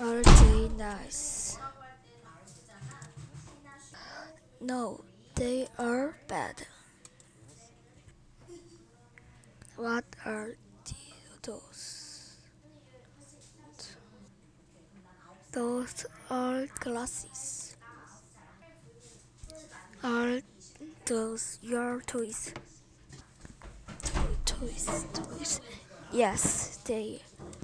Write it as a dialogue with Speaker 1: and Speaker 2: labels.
Speaker 1: Are they nice? No, they are bad. What are those? Those are glasses. Are those your toys? Toys. Yes, they.